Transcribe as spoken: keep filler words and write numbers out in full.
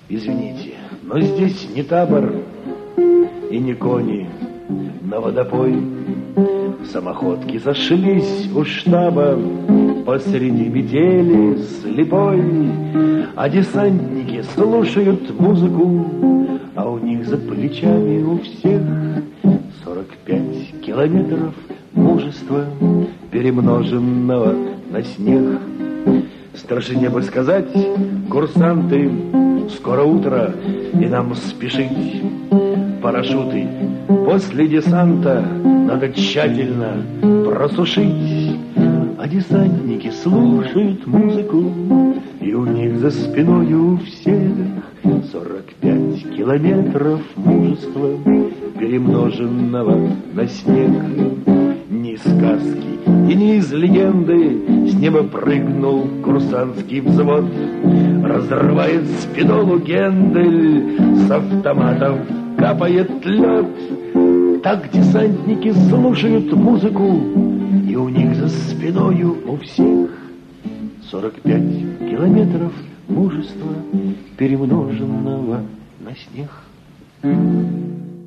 Извините, но здесь не табор и не кони на водопой. Самоходки зашлись у штаба посреди метели слепой, а десантники слушают музыку, а у них за плечами у всех сорок пять километров мужества, перемноженного на снег. Страшнее бы сказать, курсанты, скоро утро, и нам спешить. Парашюты после десанта надо тщательно просушить. А десантники слушают музыку, и у них за спиной у всех сорок пять километров мужества, перемноженного на снег. Ни из сказки и ни из легенды с неба прыгнул курсантский взвод. Разрывает спидолу Гендель, с автоматов капает лед. Так десантники слушают музыку, и у них за спиною у всех сорок пять километров мужества, перемноженного на снег.